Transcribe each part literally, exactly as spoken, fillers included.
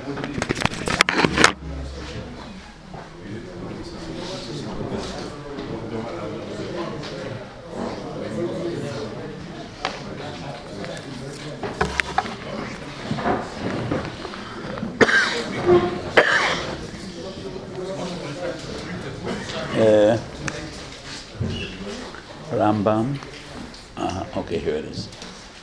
Uh, Rambam. Uh, okay, here it is.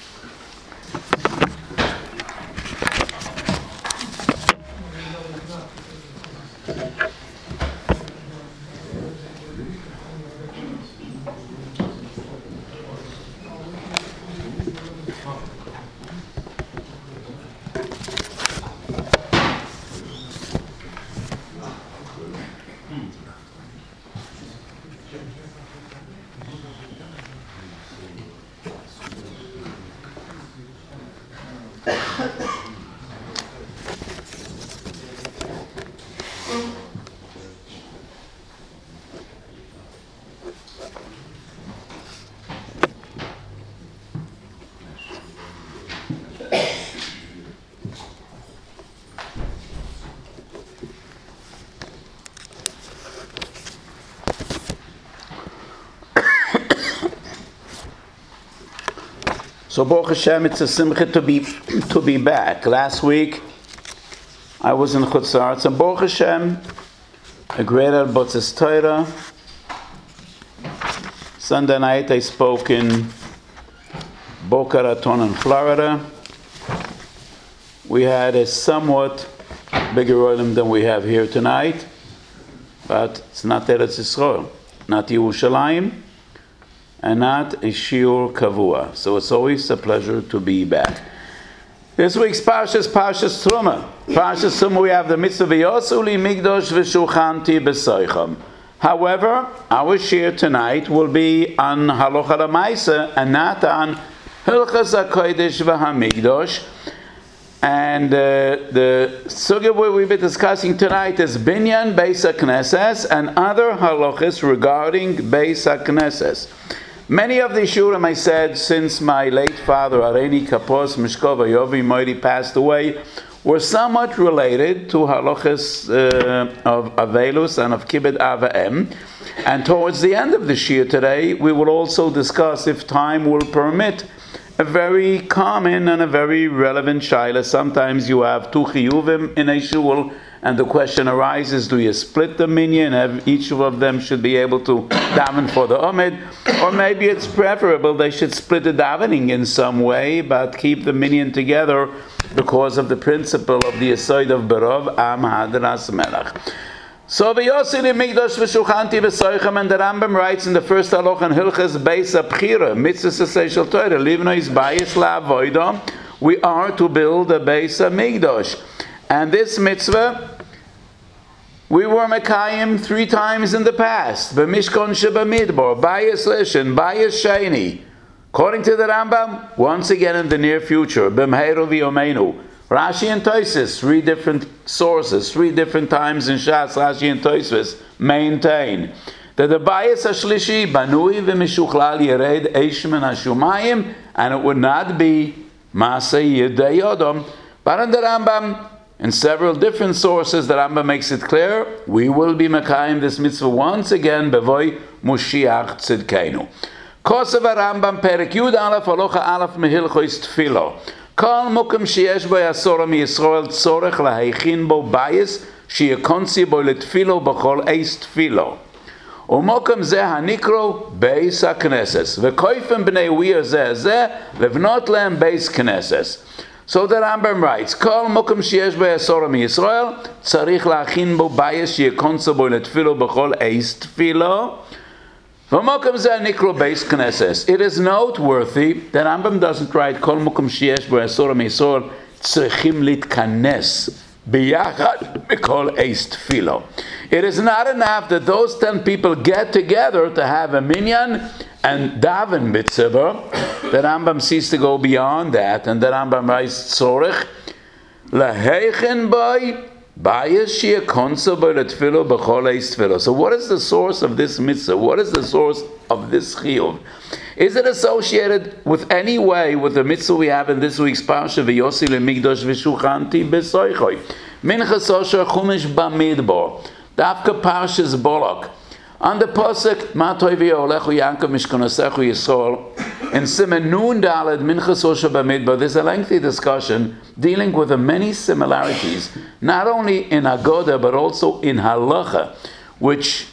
So Baruch Hashem, it's a simcha to be to be back. Last week I was in Chutz La'aretz, and Baruch Hashem, a great Botzes Torah. Sunday night I spoke in Boca Raton in Florida. We had a somewhat bigger oilim than we have here tonight, but it's not Eretz Yisrael, not Yerushalayim, and not a shiur kavua. So it's always a pleasure to be back. This week's Parsha is Parshas Truma. Parshas Truma, we have the mitzvah v'yosu li migdosh v'shulchanti b'soicham. However, our shiur tonight will be on halacha l'maisa and not on hilchas hakodesh v'hamigdosh. And uh, the sugya we've been discussing tonight is binyan beis hakneses and other halachas regarding beis hakneses. Many of the shurim, I said, since my late father, Areni Kapos Mishkov Yovi Moiri, passed away, were somewhat related to halachas uh, of Avelus and of Kibbud Avim. And towards the end of the shiur today, we will also discuss, if time will permit, a very common and a very relevant shaila. Sometimes you have two chiyuvim in a shul, and the question arises, do you split the minyan, and each of them should be able to daven for the omid, or maybe it's preferable they should split the davening in some way, but keep the minyan together because of the principle of the Yesod of Berov, Am Hadras Melech. So v'yosi li migdosh v'shulchanti b'soichem, and the Rambam writes in the first halach in Hilchas Beis HaBchira, mitzvah sesei Torah, livno is bayis la'avoida, we are to build a Beis HaMikdash. And this mitzvah, we were mekayim three times in the past. B'mishkon shebamidbar, bayis lishin, bayis sheni. According to the Rambam, once again in the near future, b'mheru v'yomeinu. Rashi and Tosfos, three different sources, three different times in Shas, Rashi and Tosfos maintain that the bayis hashlishi banui v'mishuchlal yered eish min hashumayim, and it would not be maseh yedei yodom. But in the Rambam, in several different sources, the Rambam makes it clear, we will be mekayim this mitzvah once again bevoi Moshiach tzidkeinu. Kosev Rambam perek Yud Aleph halacha Aleph mehilchos tefilo. Kol mukim sheyesh bo yasora mi Yisrael tzorech laheichin bo bayis sheyekonsi bo letfilo b'chol eis tefilo. Umokim zeh hanikro beis hakneses v'koifem b'nei uir zeh zeh v'vnot lehem beis knesses. So the Rambam writes, Kol mukim sheyesh bo yasora mi Yisrael tzarich laheichin bo bayis sheyekonsi bo letfilo b'chol eis tefilo. It is noteworthy that Rambam doesn't write Kol mukum sheyesh bo yasora meisor tzrichim litkanes biyachad b'kol eis tefilo. It is not enough that those ten people get together to have a minyan and daven mitzvah. The Rambam sees to go beyond that, and the Rambam writes tzorich laheichen boy. So what is the source of this mitzvah? What is the source of this chiyuv? Is it associated with any way with the mitzvah we have in this week's parsha? V'yosi lemigdosh v'shulchanti b'soichoi. Minchas Osher Chumash Bamidbar. Dafka Parshas Bolok. On the Pasuk, Matoi v'yolechu Yankov Mishkonosechu Yisrael, in Siman Nun Daled Minchas Osher Bamidbar, there's a lengthy discussion dealing with the many similarities, not only in Agoda, but also in Halacha, which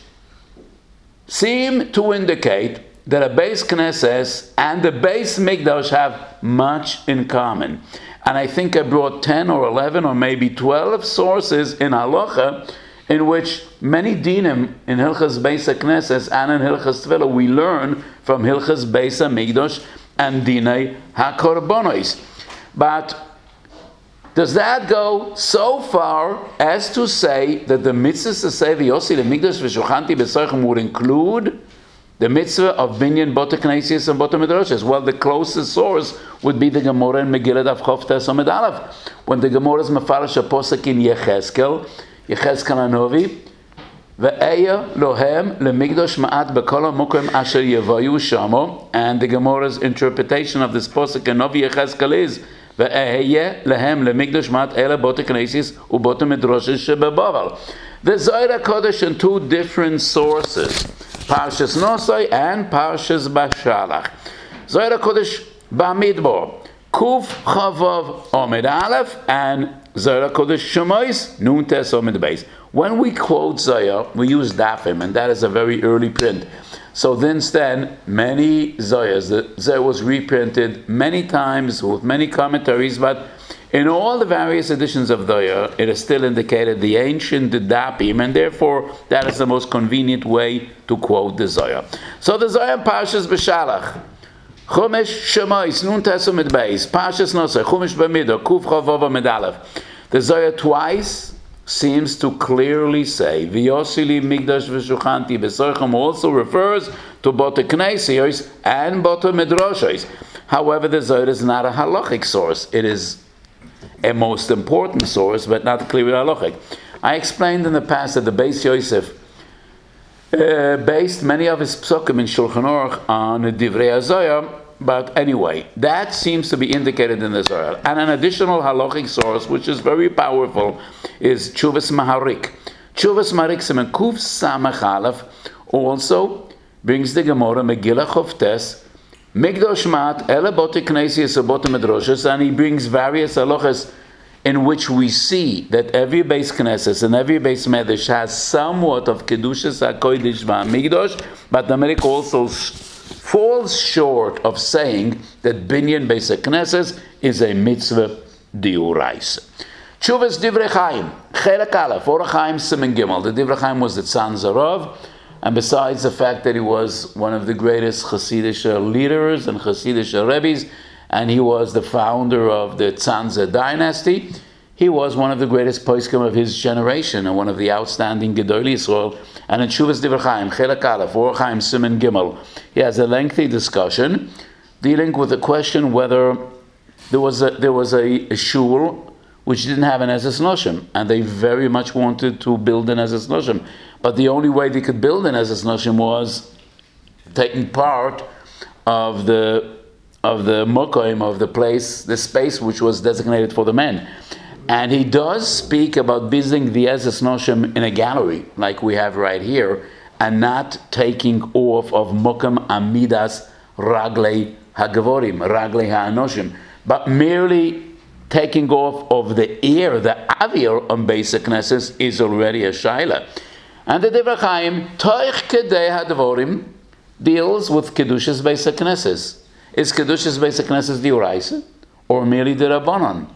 seem to indicate that a Beis Knesses and the Beis Mikdash have much in common. And I think I brought ten or eleven or maybe twelve sources in Halacha in which many dinim in Hilchas Beis Knesses and in Hilchas Tefillah we learn from Hilchas Beis Mikdash and Dinei HaKorbanos. But does that go so far as to say that the mitzvah to say V'yosi leMikdash v'shulchanti b'soichem would include the mitzvah of binyan Botei Knesses and Botei Midrashes? Well, the closest source would be the Gemara in Megillah Daf Chof Tes Amud Aleph, when the Gemara is mefarish a posuk in Yechezkel, Yechezkel Hanovi, ve'eya lohem leMikdash ma'at b'kol hamokim asher yevayu shamo, and the Gemara's interpretation of this posuk in Novi Yechezkel is ve'eya lehem leMikdash ma'at ela Botei Knesses u'Botei Midrashes shebeBavel. The Zohar HaKodesh in two different sources, Parshas Nosai and Parshas Bashalach. Zohar HaKodesh Bamidbar, Kuf Chavav Omid Aleph, and Zohar HaKodesh Shemais Nun Tes Omid Beis. When we quote Zohar, we use Dafim, and that is a very early print. So since then, many Zohars, the Zohar was reprinted many times with many commentaries, but in all the various editions of Zohar, it is still indicated the ancient Dapim, and therefore that is the most convenient way to quote the Zohar. So the Zohar Parshas B'Shalach, Chumash Shemais Nun Tes Amud Beis, Parshas Nosai, Chumash Bamidbar, Kuf Chavav Amud Aleph. The Zohar twice seems to clearly say V'yosi leMikdash v'shulchanti b'soichem also refers to Botei Knesses and Botei Midrashes. However, the Zohar is not a halachic source. It is a most important source, but not clearly halachic. I explained in the past that the Beis Yosef uh, based many of his psukim in Shulchan Aruch on the Divrei HaZohar, but anyway, that seems to be indicated in the Zohar. And an additional halachic source, which is very powerful, is Tshuvas Maharik. Tshuvas Maharik Siman Kuf Samach Aleph also brings the Gemara Megillah Chof Tes Mikdash Mat Ele Botei Knesses Botei Midrashes, and he brings various halachas in which we see that every Beis Knesses and every Beis Medrash has somewhat of Kedushas HaKodesh VaMikdash, but the Amerik also falls short of saying that Binyan Beis Knesses is a mitzvah diuraisa. Tshuvas Divrei Chaim, Chelek Aleph, Orach Chaim Siman Gimel. The Divrei Chaim was the Tzan Zarav, and besides the fact that he was one of the greatest Hasidic leaders and Hasidic Rebbes, and he was the founder of the Tzanze dynasty, he was one of the greatest poskim of his generation and one of the outstanding Gedolei Yisrael. And in Tshuvas Divrei Chaim, Chelek Aleph, Orach Chaim Siman Gimel, he has a lengthy discussion dealing with the question whether there was a, there was a, a shul which didn't have an Ezes Noshim, and they very much wanted to build an Ezes Noshim. But the only way they could build an Ezes Noshim was taking part of the of the mokoim, of the place, the space which was designated for the men. And he does speak about building the Ezes Noshim in a gallery, like we have right here, and not taking off of mokom amidas raglei hagavorim, raglei ha'anoshim, but merely taking off of the air, the avir on Beis Knesses is already a shaila. And the Divrei Chaim, Toich Kedei HaDvorim, deals with Kedushas Beis Knesses. Is Kedushas Beis Knesses diuraisa, or merely the Rabbanon?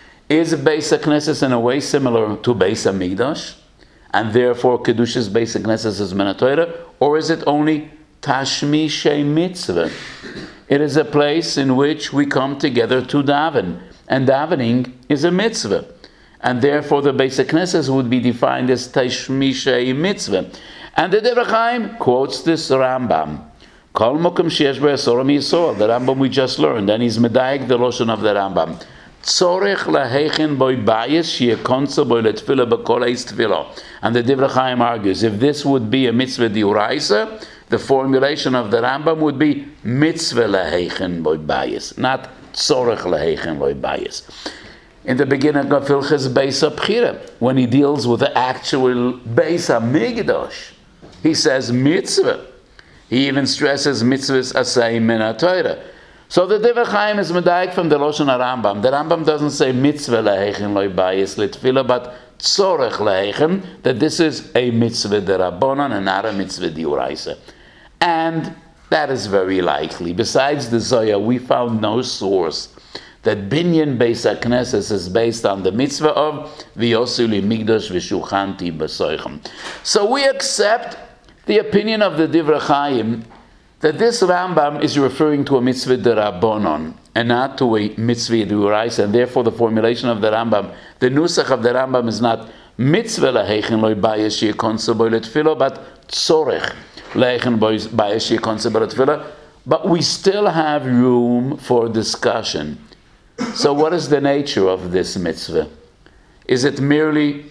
Is Beis Knesses in a way similar to Beis Hamikdash, and therefore Kedushas Beis Knesses is Min HaTorah, or is it only Tashmishei Mitzvah? It is a place in which we come together to daven, and davening is a mitzvah, and therefore the Beis Knesses would be defined as Tashmishei Mitzvah. And the Divrei Chaim quotes this Rambam, Kol Mokum Sheyesh Bo Asorim Yisrael, the Rambam we just learned, and he's medayek the lashon of the Rambam. Tzorech laheichen boy bayis sheyekonsa boy letfila b'kol eis tefila. And the Divrei Chaim argues, if this would be a mitzvah diuraisa, the formulation of the Rambam would be mitzvah laheichen boy bayis, not tzorech laheichen boy bayis. in the beginning of Hilchos Beis HaBchira, when he deals with the actual Beis HaMikdash. He says mitzvah. He even stresses mitzvahs asay min haTorah. So the Divrei Chaim is medayik from the Lashon HaRambam. The Rambam doesn't say mitzvah lehechen loy bayis litfila, but tzorech lehechen, that this is a mitzvah derabanan and not a mitzvah diuraisa. And that is very likely. Besides the Zohar, we found no source that Binyan Beis HaKnesses is based on the mitzvah of V'yosu li migdosh v'shuchanti b'soichem. So we accept the opinion of the Divrei Chaim that this Rambam is referring to a mitzvah derabanan and not to a mitzvah d'oraisa, and therefore the formulation of the Rambam, the nusach of the Rambam is not mitzvah lehechen loy bayis she'konsa bo letfilo, but tzorech lehechen bayis she'konsa bo letfilo. But we still have room for discussion. So what is the nature of this mitzvah? Is it merely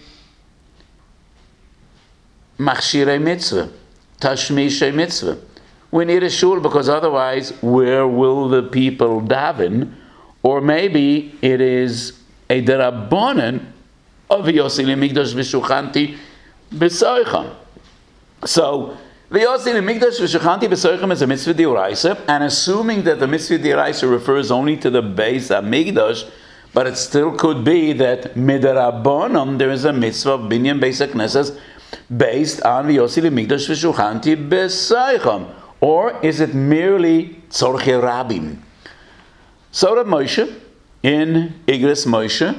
machshirei mitzvah, tashmishei mitzvah? We need a shul, because otherwise, where will the people daven? Or maybe it is a derabanan of V'yosi li migdosh v'shuchanti b'soichem. So, V'yosi li migdosh v'shuchanti b'soichem is a mitzvah d'oraisa, and assuming that the mitzvah d'oraisa refers only to the Beis HaMikdash, but it still could be that midarabanan there is a mitzvah of Binyan Beis HaKnesses based on V'yosi li migdosh v'shuchanti b'soichem. Or is it merely tzorchei rabim? So Rav Moshe, in Igros Moshe,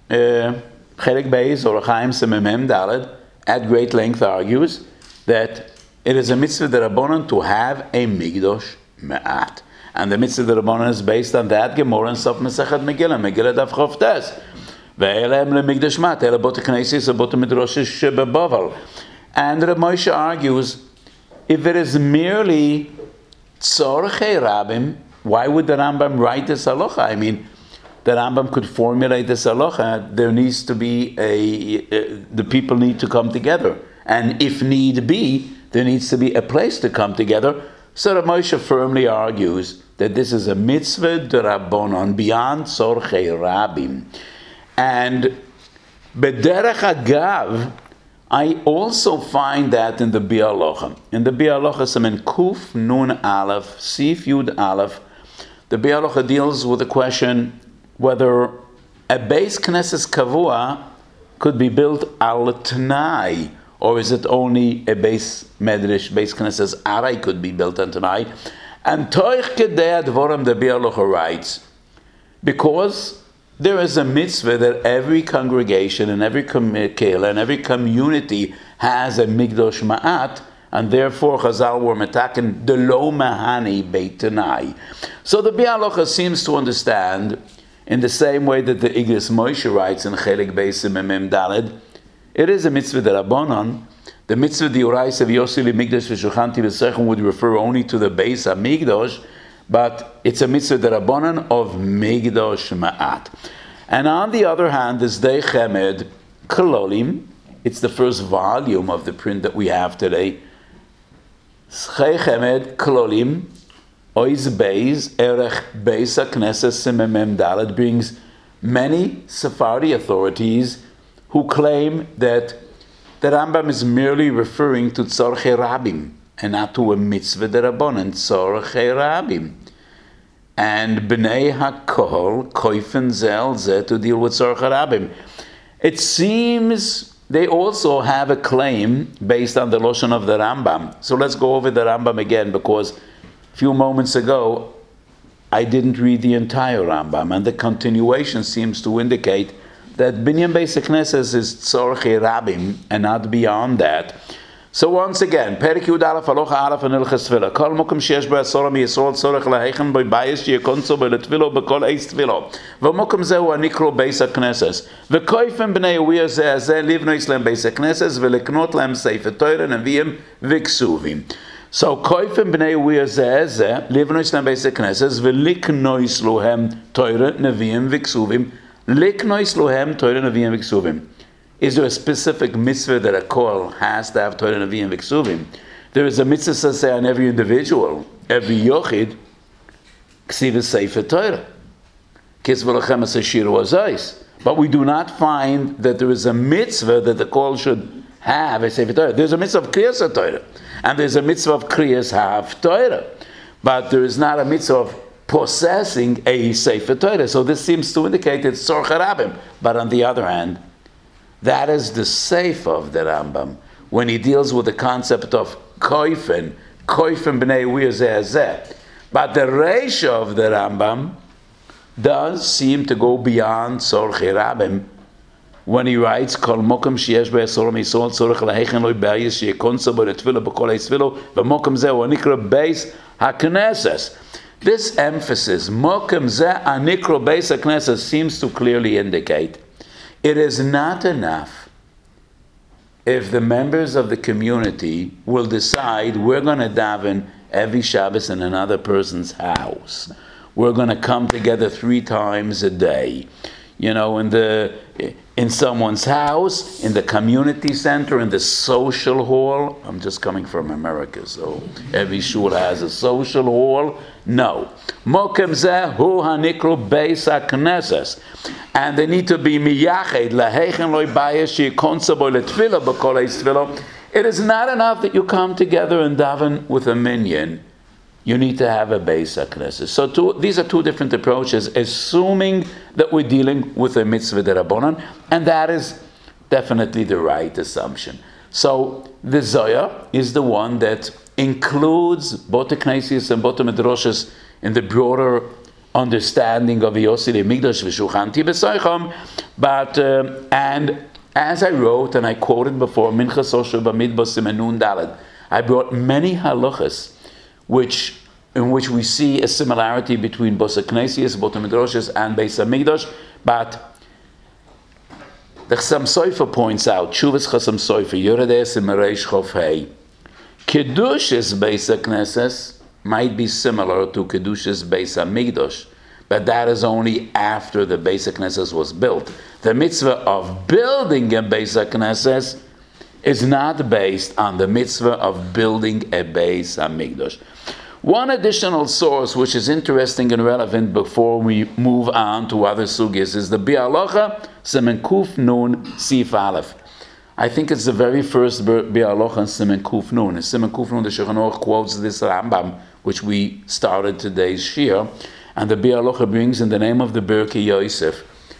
Chelik Beis, Orach Chaim Sememem Daled, at great length argues that it is a mitzvah derabanan to have a migdosh me'at. And the mitzvah derabanan is based on that Gemara in Sof Masechet Megillah, Megillah Daf Chof Tes. Ve'elem le'migdosh me'at, ele bot ha'knesis, bot ha'midrashes shebebavel. And Rav Moshe argues, if it is merely tzorchei rabim, why would the Rambam write this halacha? I mean, the Rambam could formulate this halacha. There needs to be a, uh, the people need to come together. And if need be, there needs to be a place to come together. So Rav Moshe firmly argues that this is a mitzvah d'Rabbanan beyond tzorchei rabim. And b'derech agav, I also find that in the Biur Halacha. In the Biur Halacha, Siman Kuf Nun Aleph, Sif Yud Aleph, the Biur Halacha deals with the question whether a Beis Knesses Kavua could be built al Tanai, or is it only a Beis Medrash, Beis Knesses Arai could be built on Tanai. And Toich Kedei Advorim, the Biur Halacha writes, because there is a mitzvah that every congregation and every kehillah and every community has a migdosh ma'at, and therefore Chazal were metaken de lo mahani beit Tanai. So the Biur Halacha seems to understand, in the same way that the Igros Moshe writes in Chelik Beis Memem Daled, it is a mitzvah derabanan. The mitzvah d'oraisa V'yosi li migdosh v'shuchanti b'soichem would refer only to the Beis HaMikdash, but it's a mitzvah derabanan of migdosh ma'at. And on the other hand, the Sdei Chemed Kololim, it's the first volume of the print that we have today. Sdei Chemed Kololim, Oiz Beis, Erech Beis HaKnesses Sememem Daled, brings many Sephardi authorities who claim that the Rambam is merely referring to tzorchei rabim and not to a mitzvah derabanan, tzorchei rabim. And b'nei hakol koifen zel zeh to deal with tzorchei rabim. It seems they also have a claim based on the Lashon of the Rambam. So let's go over the Rambam again, because a few moments ago I didn't read the entire Rambam, and the continuation seems to indicate that Binyan Beis HaKnesses is tzorchei rabim and not beyond that. So once again, Perik Yud Aleph Halacha Aleph and Hilchos Tefillah. Kol mokum sheyesh bo asora miyisrael tzorech lehechen bo bayis sheyekonso bo letfilo b'kol eis tefilo. V'mokum zehu anikro Beis HaKnesses. V'koifen b'nei u'ir zeh zeh livnois lem Beis HaKnesses v'leknot lem sefer Torah neviim v'ksuvim. So koifen b'nei u'ir zeh zeh livnois lem Beis HaKnesses v'liknois lohem Torah neviim v'ksuvim. Liknois lohem Torah neviim v'ksuvim. Is there a specific mitzvah that a koel has to have Torah, Nevi'im, V'ksuvim? There is a mitzvah say on every individual, every yochid, Ksiv Sefer Torah. Kis v'lachem as shiru azais. but we do not find that there is a mitzvah that the Kol should have a Sefer Torah. There's a mitzvah of Kriyas Torah, and there's a mitzvah of Kriyas Hav Torah, but there is not a mitzvah of possessing a Sefer Torah. So this seems to indicate it's Tzorchei Rabim. But on the other hand, that is the Sefer of the Rambam when he deals with the concept of Koifen, Koifen b'nei Uir zeh zeh. But the Reisha of the Rambam does seem to go beyond Tzorchei Rabim when he writes, Kol mokum sheyesh be'asor misol tzorech lahechen loy b'ayis sheyekonsa bo netfilo b'kol ha'isfilo v'mokum zeh u'anikra beis ha'knesses. This emphasis, mokum zeh anikra beis ha'knesses, seems to clearly indicate it is not enough if the members of the community will decide we're going to daven every Shabbos in another person's house. We're going to come together three times a day. You know, in the in someone's house, in the community center, in the social hall. I'm just coming from America, so every shul has a social hall. No. Mokem zeh hu hanikru beis haknesses. And they need to be miyached, laheichen loy bayis sheyikonsa bo letfila b'kol ha'isfilo. It is not enough that you come together and daven with a minyan. You need to have a beis haknesses. So two, these are two different approaches, assuming that we're dealing with a mitzvah derabanan, and that is definitely the right assumption. So the Zohar is the one that includes both the Knesses and both the Midrashos in the broader understanding of Yossi Mikdash v'Shulchan Besoicham. But uh, and as I wrote and I quoted before, Minchas Osher Bamidbar Siman Nun Daled, I brought many halachas which in which we see a similarity between Bos HaKnesses, Bot HaMidrashos, and Beis HaMikdash, but the Chassam Sofer points out, Shuvas Chassam Sofer, Yoredes in Mereish Chof Hei, Kedushas Beis HaKnesses might be similar to Kedushas Beis HaMikdash, but that is only after the Beis HaKnesses was built. The mitzvah of building a Beis HaKnesses is not based on the mitzvah of building a Beis HaMikdash. One additional source which is interesting and relevant before we move on to other sugis is the Bi'alocha Siman Kuf Nun Sif Aleph. I think it's the very first Bi'alocha in Siman Kuf Nun. In Siman Kuf Nun, the Shulchan Aruch quotes this Rambam, which we started today's shir, and the Bi'alocha brings in the name of the Birkei Yosef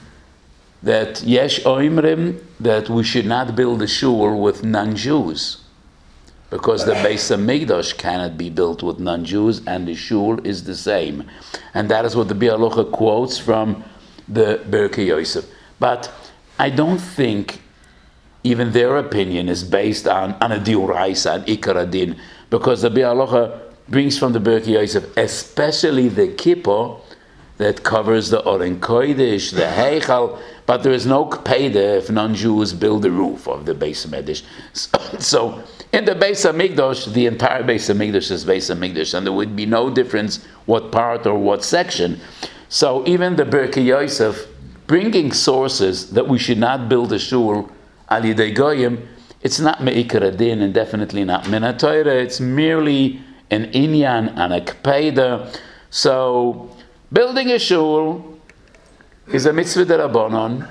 that Yesh Oimrim, that we should not build a shul with non-Jews, because the Beis HaMikdash cannot be built with non-Jews, and the shul is the same. And that is what the Bi'alocha quotes from the Birkei Yosef. But I don't think even their opinion is based on, on a diuraisa, an ikar adin, because the Bi'alocha brings from the Birkei Yosef, especially the kippah that covers the Oren Kodesh, the Heichal, but there is no payda if non-Jews build the roof of the Beis HaMikdash. So, so in the Beis HaMikdash, the entire Beis HaMikdash is Beis HaMikdash, and there would be no difference what part or what section. So even the Birkei Yosef, bringing sources that we should not build a shul al yidei goyim, it's not me'ikar adin and definitely not min haTorah. It's merely an inyan and a kpeda. So building a shul is a mitzvah derabanan,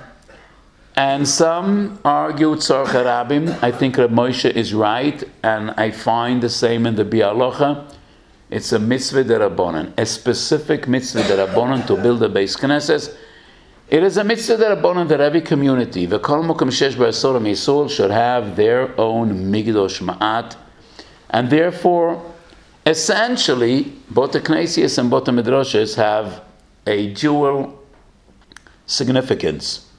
and some argue tzorchei rabim. I think Reb Moshe is right, and I find the same in the Bi'alocha. It's a mitzvah derabanan, a specific mitzvah derabanan to build a Beis Knesses. It is a mitzvah derabanan that every community, the Kol Mokum Sheyesh B'Asor Misol, should have their own Migdosh Ma'at, and therefore, essentially, both the Knesses and both the Midrashos have a dual significance.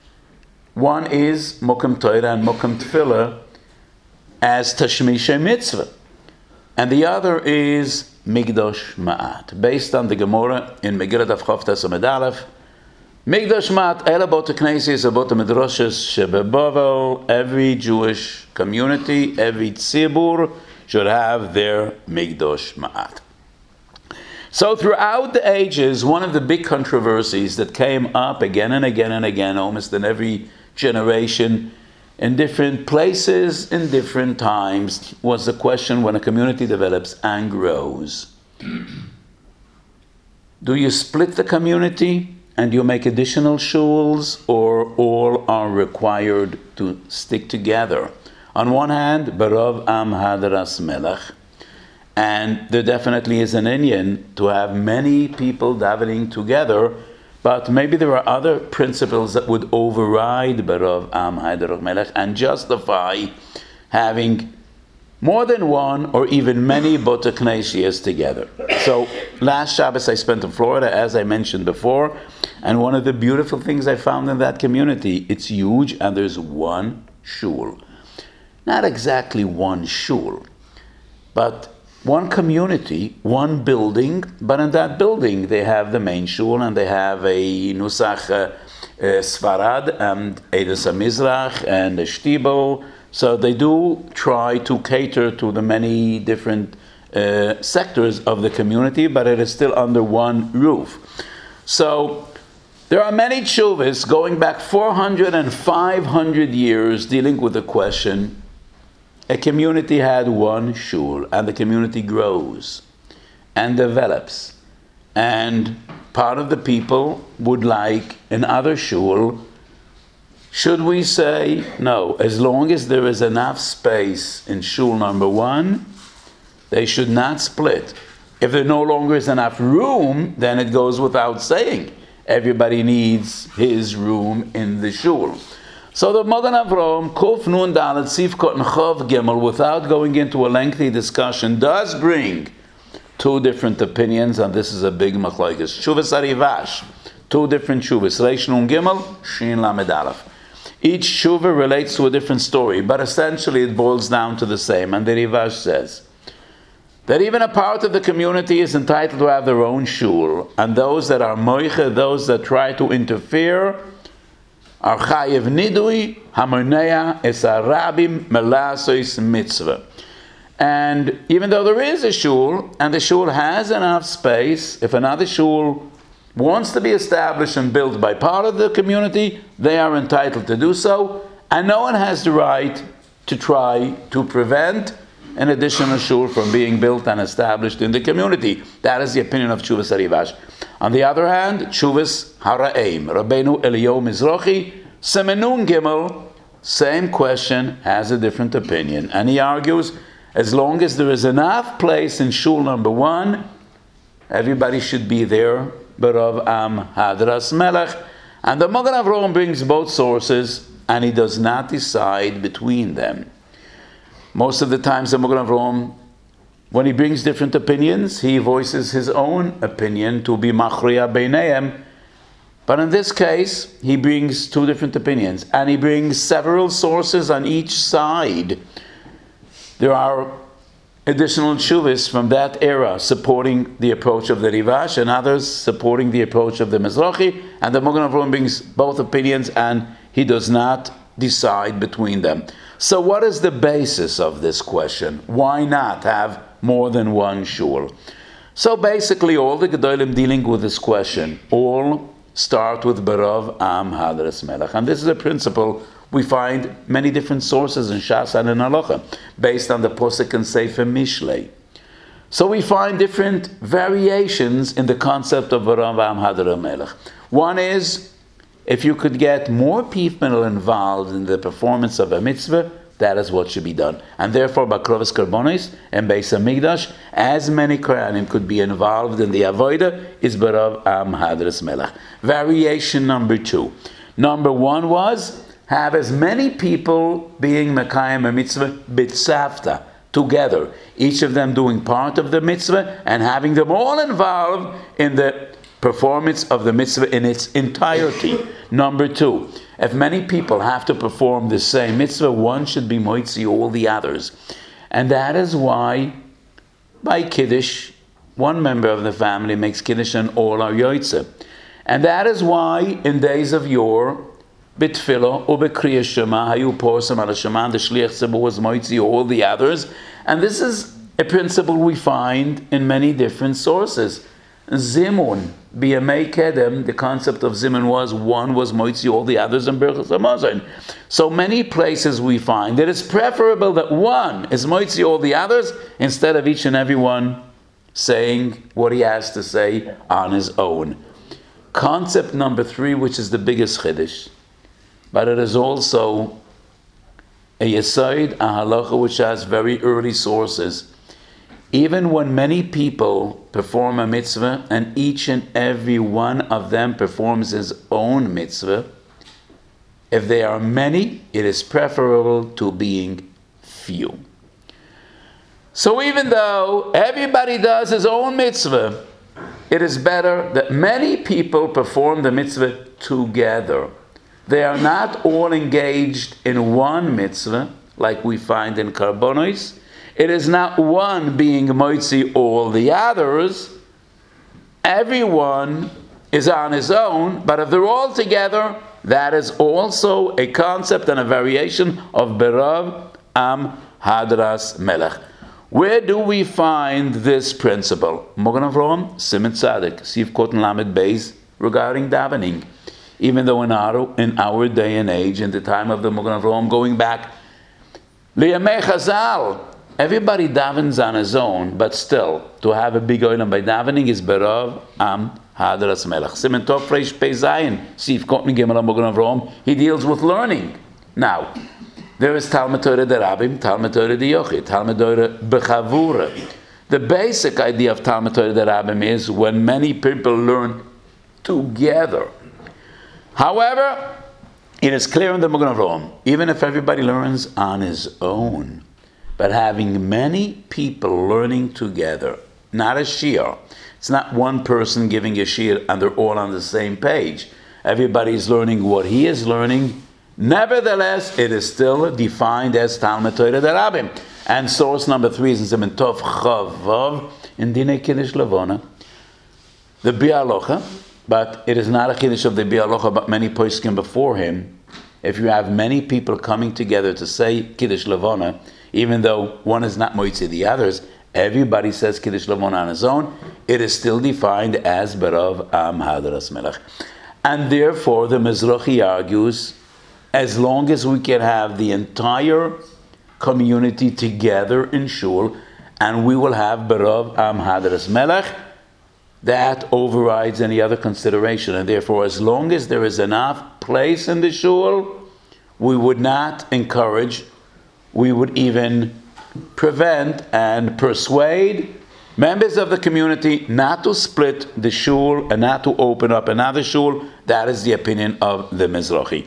One is Mokum Torah and Mokum Tefillah as Tashmishay Mitzvah, and the other is Migdosh Ma'at, based on the Gemara in Megillat Avchavtas Amud Aleph. Migdosh Ma'at el about the Knesses, about the Midrashos shebebavel. Every Jewish community, every tzibur should have their Migdosh Ma'at. So throughout the ages, one of the big controversies that came up again and again and again, almost in every generation, in different places, in different times, was the question when a community develops and grows. Do you split the community and you make additional shuls, or all are required to stick together? On one hand, Barav Am Hadras Melech, and there definitely is an Indian to have many people davening together, but maybe there are other principles that would override Barav Am Hadras Melech and justify having more than one or even many Bota Knesias together. So last Shabbos I spent in Florida, as I mentioned before, and one of the beautiful things I found in that community, it's huge, and there's one shul. Not exactly one shul, but one community, one building, but in that building they have the main shul, and they have a Nusach uh, uh, Sfarad, and Eidos HaMizrach, and a Shtibel. So they do try to cater to the many different uh, sectors of the community, but it is still under one roof. So there are many tshuvas going back four hundred and five hundred years dealing with the question, a community had one shul, and the community grows and develops, and part of the people would like another shul. Should we say, no, as long as there is enough space in shul number one, they should not split. If there no longer is enough room, then it goes without saying. Everybody needs his room in the shul. So the Magen Avraham, Kuf Nun Dalet Sifkot Chav Gimel, without going into a lengthy discussion, does bring two different opinions, and this is a big machlokes. Shuvas Arivash, two different shuvas, Reish Nun Gimel, Shin Lamed Aleph. Each shuva relates to a different story, but essentially it boils down to the same. And the Rivash says that even a part of the community is entitled to have their own shul, and those that are moiche, those that try to interfere, are chayev nidui hamonea es arabim melasois mitzvah. And even though there is a shul, and the shul has enough space, if another shul wants to be established and built by part of the community, they are entitled to do so, and no one has the right to try to prevent an additional shul from being built and established in the community. That is the opinion of Tshuvas Arivash. On the other hand, Tshuvas Hara'im, Rabbeinu Eliyahu Mizrahi, Semenun Gimel, same question, has a different opinion. And he argues, as long as there is enough place in shul number one, everybody should be there, Barav Am Hadras Melech. And the Magen Avraham brings both sources, and he does not decide between them. Most of the times the Magen Avraham, when he brings different opinions, he voices his own opinion to be machriya beineim. But in this case, he brings two different opinions, and he brings several sources on each side. There are additional tshuvas from that era supporting the approach of the Rivash, and others supporting the approach of the Mizrahi, and the Magen Avraham brings both opinions, and he does not decide between them. So what is the basis of this question? Why not have more than one shul? So basically all the Gedolim dealing with this question all start with Barav Am Hadras Melech, and this is a principle we find many different sources in Shas and in Halacha, based on the Posek and Sefer Mishlei. So we find different variations in the concept of Barav Am Hadras Melech. One is, if you could get more people involved in the performance of a mitzvah, that is what should be done. And therefore, Bakrovas Karbonis and Beis HaMikdash, as many Kohanim could be involved in the Avodah, is Barav Am Hadras Melech. Variation number two. Number one was, have as many people being Mekayim a mitzvah b'tzavta, together, each of them doing part of the mitzvah and having them all involved in the performance of the mitzvah in its entirety. Number two, if many people have to perform the same mitzvah, one should be moitzi all the others. And that is why, by Kiddush, one member of the family makes Kiddush and all are yotzeh. And that is why, in days of yore, B'tfilo or b'kriyas Shema, hayu porsam al Shema, the shliach tzibur was moitzi all the others. And this is a principle we find in many different sources. Zimun, b'yamei kedem, the concept of zimun was one was moitzi all the others and berachos hamazon. So many places we find that it's preferable that one is moitzi all the others instead of each and every one saying what he has to say on his own. Concept number three, which is the biggest chiddush, but it is also a yesod, a halacha, which has very early sources. Even when many people perform a mitzvah, and each and every one of them performs his own mitzvah, if they are many, it is preferable to being few. So even though everybody does his own mitzvah, it is better that many people perform the mitzvah together. They are not all engaged in one mitzvah, like we find in Karbonos. It is not one being moitzi all the others. Everyone is on his own, but if they're all together, that is also a concept and a variation of Berav Am Hadras Melech. Where do we find this principle? Mogan Avraham, Siman Tzadik, Sif Koten Lamed Beis, regarding davening. Even though in our, in our day and age, in the time of the Mogan Avraham, going back, Liyamei Chazal, everybody davens on his own, but still, to have a big oilam by davening is Berav Am Hadras Melech. Siman Tov Reish Pei Zayin, Sif Koten Gimel Mogan Avraham, he deals with learning. Now, there is Talmud Torah Derabim, Talmud Torah Yochid, Talmud Torah Bechavura. The basic idea of Talmud Torah Derabim is when many people learn together. However, it is clear in the Mogan Avraham, even if everybody learns on his own, but having many people learning together, not a shiur. It's not one person giving a shiur and they're all on the same page. Everybody is learning what he is learning. Nevertheless, it is still defined as Talmud Torah Derabim. And source number three is in Siman Tov Chavav in Dinei Kiddush Levona, the Bialocha, but it is not a Kiddush of the Bialocha, but many poskim before him. If you have many people coming together to say Kiddush Levona, even though one is not moitzi the others, everybody says Kiddush Levona on his own, it is still defined as Berav Am Hadras Melech. And therefore, the Mizrahi argues, as long as we can have the entire community together in shul, and we will have Berav Am Hadras Melech, that overrides any other consideration. And therefore, as long as there is enough place in the shul, we would not encourage, we would even prevent and persuade members of the community not to split the shul and not to open up another shul. That is the opinion of the Mizrahi.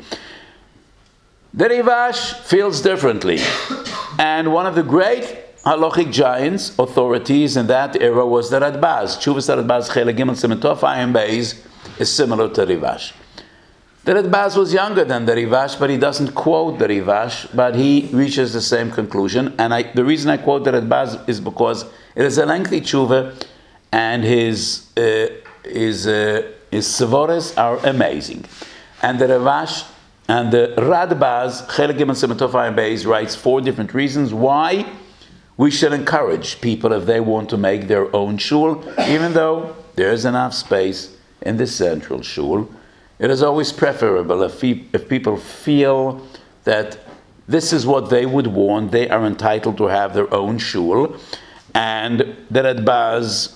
The Rivash feels differently, and one of the great halachic giants, authorities in that era was the Radbaz. Chuvas Radbaz Chelek Gimel Siman Tov Ayin Beis is similar to Rivash. The Radbaz was younger than the Rivash, but he doesn't quote the Rivash, but he reaches the same conclusion. And I, the reason I quote the Radbaz is because it is a lengthy tshuva, and his uh, his uh, his sevoros are amazing. And the Rivash and the Radbaz, Chelek Gimel Siman Tov Ayin Beis, writes four different reasons why we should encourage people if they want to make their own shul, even though there is enough space in the central shul. It is always preferable if, if people feel that this is what they would want, they are entitled to have their own shul. And the Radbaz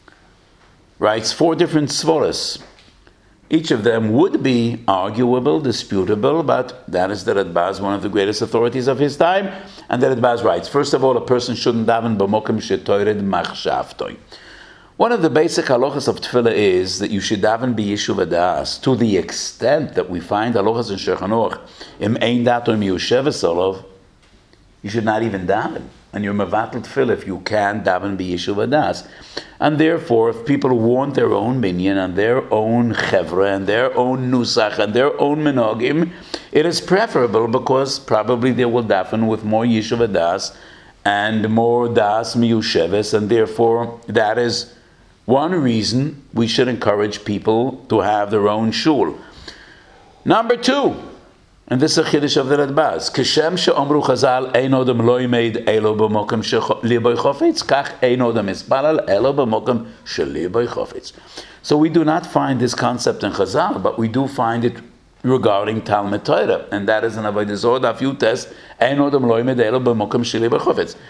writes four different svaras. Each of them would be arguable, disputable, but that is the Radbaz, one of the greatest authorities of his time. And the Radbaz writes, first of all, a person shouldn't daven b'mokem shetoired machshavtoi. One of the basic halachas of tefillah is that you should daven b'yishuv hadas, to the extent that we find halachas in Shulchan Aruch, im ein dato im yoshev solov, you should not even daven. And you're mevatel tefillah if you can daven b'yishuv hadas. And therefore, if people want their own minyan and their own chevra and their own nusach and their own minogim, it is preferable because probably they will daven with more yishuv hadas and more das miyusheves, and therefore that is one reason we should encourage people to have their own shul. Number two, and this is a chiddush of the Radbaz, Kishem she'omru Chazal ein odem lo yimeid elo b'mokem sheli chofetz, kach ein odem ispalal elo b'mokem sheli chofetz. So we do not find this concept in Chazal, but we do find it regarding Talmud Torah, and that is an Avodah Zorah Daf Yutes, ein odem lo yimeid elo b'mokem sheli chofetz.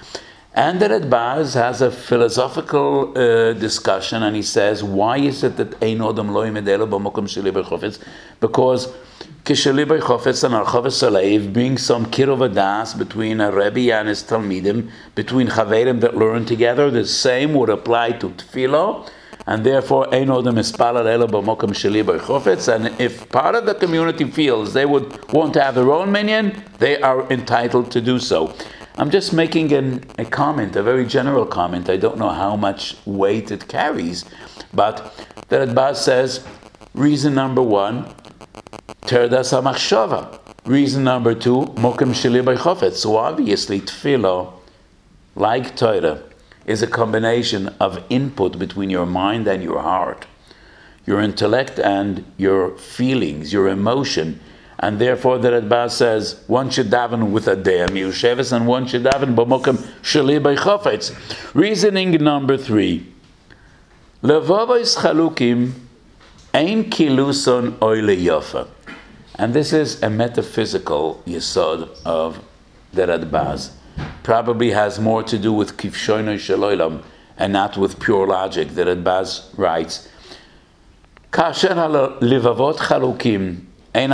And the Radbaz has a philosophical uh, discussion, and he says, why is it that Ein Odom Lo Yimedelo B'Mokom Sheli B'Chofetz? Because Kisheli B'Chofetz and Archaves Alev, being some kirov das between a Rebbe and his Talmidim, between Chaverim that learn together, the same would apply to Tefillah, and therefore Ein Odom Mispalel Elo B'Mokom Sheli B'Chofetz. And if part of the community feels they would want to have their own minyan, they are entitled to do so. I'm just making an, a comment, a very general comment. I don't know how much weight it carries, but the Radbaz says, reason number one, Terdas HaMachshava. Reason number two, Mokem Sheli B'Chofetz. So obviously, Tefillah, like Torah, is a combination of input between your mind and your heart, your intellect and your feelings, your emotion. And therefore, the Radbaz says one should daven with a de'ah miyusheves and one should daven b'mokem sheli b'chofetz. Reasoning number three: levavos chalukim ein kiluson oy leyofa. And this is a metaphysical yesod of the Radbaz. Probably has more to do with kivshono shel olam and not with pure logic. The Radbaz writes, kasher levavot chalukim. And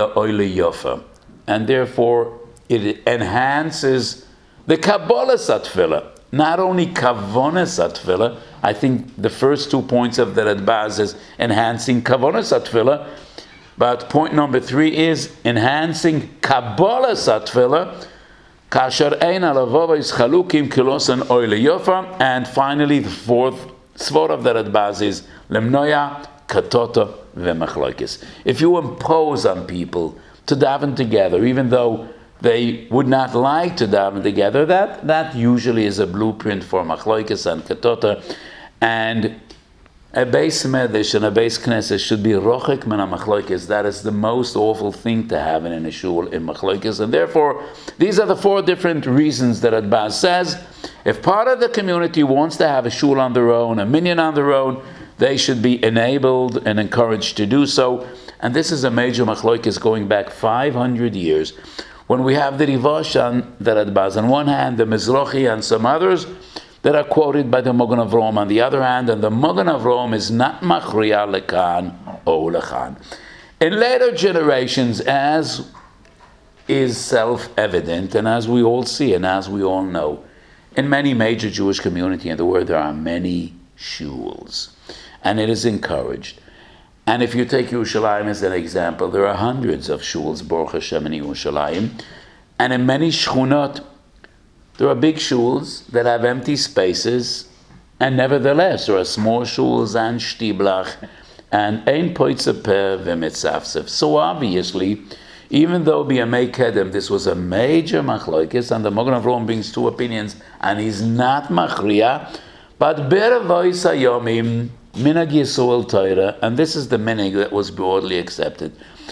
therefore it enhances the Kabbalah's Tefillah, not only Kavonas Tefillah. I think the first two points of the Radbaz is enhancing Kavonas Tefillah, but point number three is enhancing Kabbalah's Tefillah. Kasher ein alavavos chalukim kilosan oile yofa. And finally, the fourth svor of the Radbaz is lemnoya katota v'machloikis. If you impose on people to daven together, even though they would not like to daven together, that that usually is a blueprint for machloikis and katota. And a base medish and a base knesset should be rochek min machloikis. That is the most awful thing to have in a shul in machloikis. And therefore, these are the four different reasons that Radbaz says. If part of the community wants to have a shul on their own, a minyan on their own, they should be enabled and encouraged to do so. And this is a major machloikis going back five hundred years. When we have the Rivash and the Radbaz on one hand, the Mizrahi and some others that are quoted by the Mogen Avraham on the other hand, and the Mogen Avraham is not machriya lekan o lechan. In later generations, as is self-evident, and as we all see and as we all know, in many major Jewish communities in the world, there are many shuls. And it is encouraged. And if you take Yerushalayim as an example, there are hundreds of shuls, Baruch Hashem, in Yerushalayim. And in many shchunot, there are big shuls that have empty spaces, and nevertheless, there are small shuls and shtiblach, and ein poitzepeh v'mitzafsef. So obviously, even though b'yamei kedem, this was a major machloikis, and the Mogen Avraham brings two opinions, and he's not machriya, but beravois hayomim, minhag Yisrael Torah, and this is the minhag that was broadly accepted.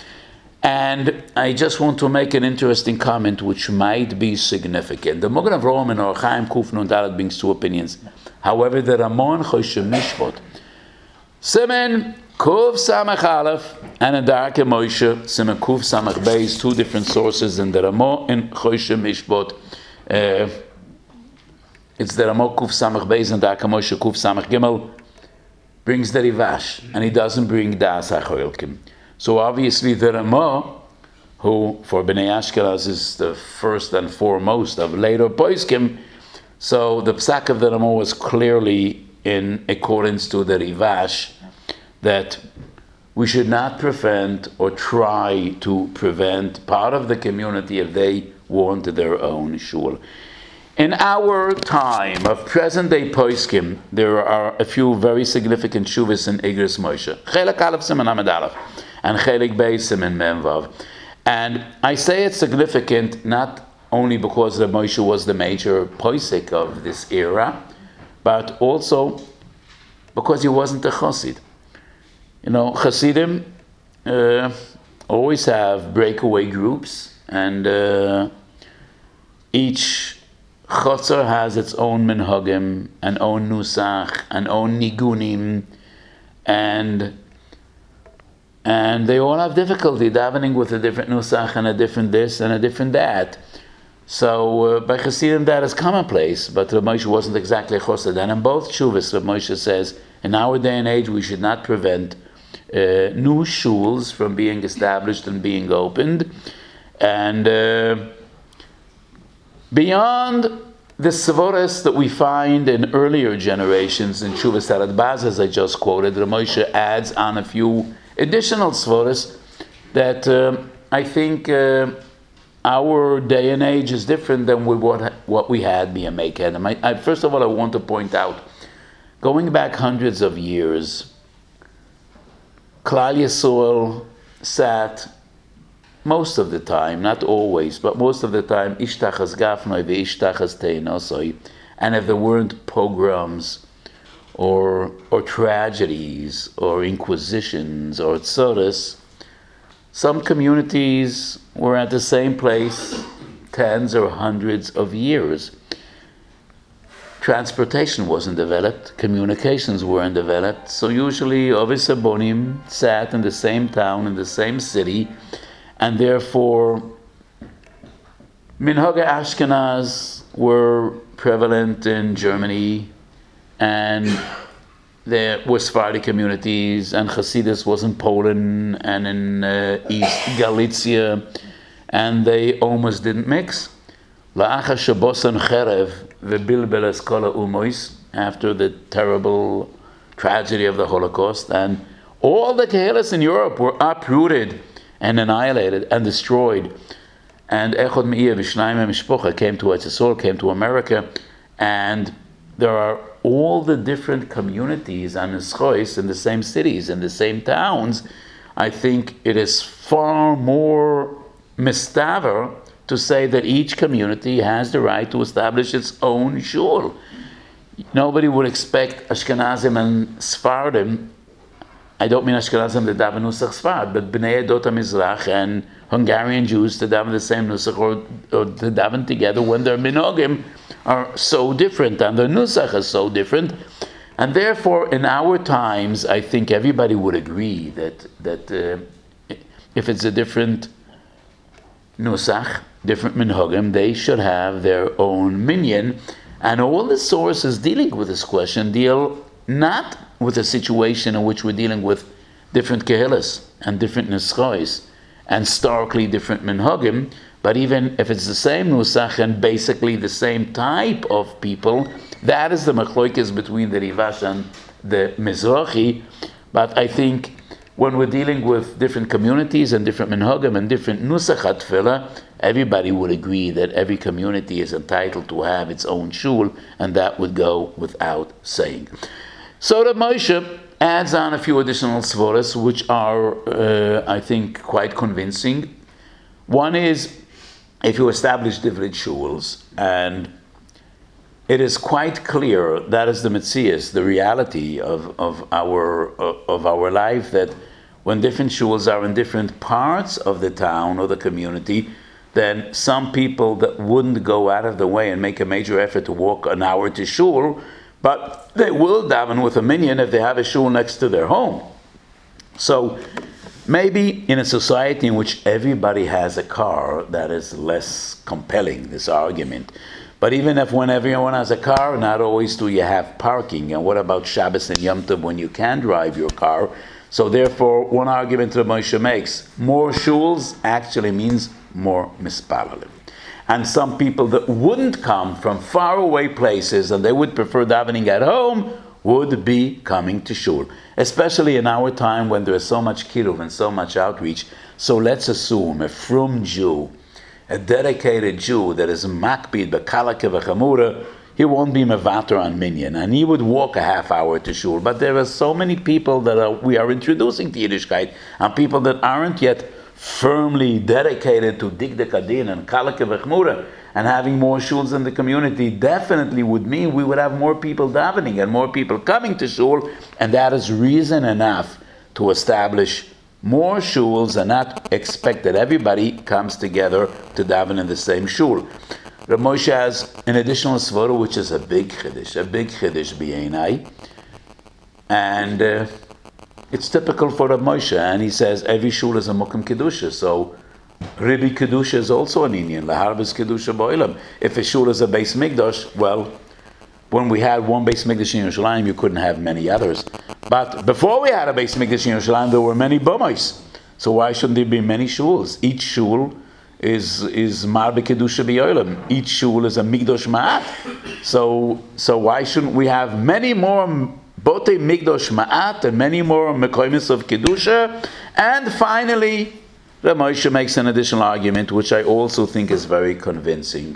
And I just want to make an interesting comment which might be significant. The Mogen Avraham and Or Chaim Kuf Nun Dalet brings two opinions. However, the Ramon Choshe Mishpot, Simen Kuf Samach Aleph, and in Darkei Moshe, Simen Kuf Samach Beis, two different sources in the Ramon and Choshe Mishpot. Uh, it's the Ramon Kuf Samach Beis and Darkei Moshe Kuf Samach Gimel, brings the Rivash, and he doesn't bring Das HaChoilkim. So obviously the Ramah, who for Bnei Ashkenaz is the first and foremost of later Poskim, so the Psak of the Ramah was clearly in accordance to the Rivash, that we should not prevent or try to prevent part of the community if they want their own shul. In our time of present-day Poskim, there are a few very significant shuvas in Igros Moshe. Chelek Aleph Siman Amud Aleph and Chelek Beis Siman Mem Vav. And I say it's significant not only because Reb Moshe was the major posek of this era, but also because he wasn't a chassid. You know, chassidim uh, always have breakaway groups, and uh, each Chotzer has its own minhagim, an own nusach, an own nigunim, and and they all have difficulty davening with a different nusach and a different this and a different that. So uh, by Hasidim that is commonplace, but Rav Moshe wasn't exactly a chosed. And in both shuvas, Rav Moshe says, in our day and age, we should not prevent uh, new shuls from being established and being opened. And uh, beyond the Sevoros that we find in earlier generations in Shuvas Radbaz, as I just quoted, Rav Moshe adds on a few additional Sevoros that uh, I think uh, our day and age is different than we, what, what we had being Meiked. And I, I, first of all, I want to point out, going back hundreds of years, Klal Yisrael sat most of the time, not always, but most of the time, ishtachas gafnoi ve'ishtachas teinosoi, and if there weren't pogroms or or tragedies or inquisitions or tzoros, some communities were at the same place tens or hundreds of years. Transportation wasn't developed, communications weren't developed, so usually Ovi Sabonim sat in the same town, in the same city, and therefore, Minhag Ashkenaz were prevalent in Germany, and there were Sephardi communities, and Hasidus was in Poland and in uh, East Galicia, and they almost didn't mix. La'achar shabosan cherev ve'bilbel es kol ha'umois, after the terrible tragedy of the Holocaust, and all the kehelas in Europe were uprooted and annihilated and destroyed. And Echad Me'ir V'Shnayim Mishpocha came to Eretz Yisrael, came to America, and there are all the different communities and Nischois in the same cities, in the same towns. I think it is far more mistaver to say that each community has the right to establish its own shul. Nobody would expect Ashkenazim and Sephardim, I don't mean Ashkenazim to daven Nusach Sfard, but Bnei Edot HaMizrach and Hungarian Jews to daven the same Nusach, or, or to daven together when their minogim are so different and their Nusach is so different. And therefore, in our times, I think everybody would agree that that uh, if it's a different Nusach, different minhagim, they should have their own minyan. And all the sources dealing with this question deal not with a situation in which we're dealing with different kehelas and different nischois and starkly different minhagim, but even if it's the same nusach and basically the same type of people, that is the machloikis between the Rivash and the Mizrahi. But I think when we're dealing with different communities and different minhagim and different nusach tefillah, everybody would agree that every community is entitled to have its own shul, and that would go without saying. So the Moshe adds on a few additional svaras, which are, uh, I think, quite convincing. One is, if you establish different shuls, and it is quite clear that is the Metzias, the reality of, of our of our life, that when different shuls are in different parts of the town or the community, then some people that wouldn't go out of the way and make a major effort to walk an hour to shul, but they will daven with a minyan if they have a shul next to their home. So maybe in a society in which everybody has a car, that is less compelling, this argument. But even if when everyone has a car, not always do you have parking. And what about Shabbos and Yom Tov when you can drive your car? So therefore, one argument that Moshe makes, more shuls actually means more mispalalim. And some people that wouldn't come from faraway places and they would prefer davening at home would be coming to shul, especially in our time when there is so much kiruv and so much outreach. So let's assume a frum Jew, a dedicated Jew that is makbid b'kalake v'chamura, he won't be mevater on minyan, and he would walk a half hour to shul. But there are so many people that are, we are introducing to Yiddishkeit, and people that aren't yet firmly dedicated to Digdek Adin and Kalake V'chmura, and having more shuls in the community definitely would mean we would have more people davening and more people coming to shul, and that is reason enough to establish more shuls and not expect that everybody comes together to daven in the same shul. Rav Moshe has an additional svara, which is a big chiddush, a big chiddush b'yeinai, and uh, it's typical for Rav Moshe, and he says every shul is a mukim kedusha. So Ribi Kedusha is also an Indian. Laharbis Kedusha Bo'ilam. If a shul is a Beis Mikdash, well, when we had one Beis Mikdash in Yerushalayim, you couldn't have many others. But before we had a Beis Mikdash in Yerushalayim, there were many Bomos. So why shouldn't there be many shuls? Each shul is is Marbe Kedusha B'Olam. Each shul is a Mikdash Ma'at. So so why shouldn't we have many more Bote Mikdash Ma'at and many more Mekoimis of Kedusha? And finally, Rav Moshe makes an additional argument, which I also think is very convincing.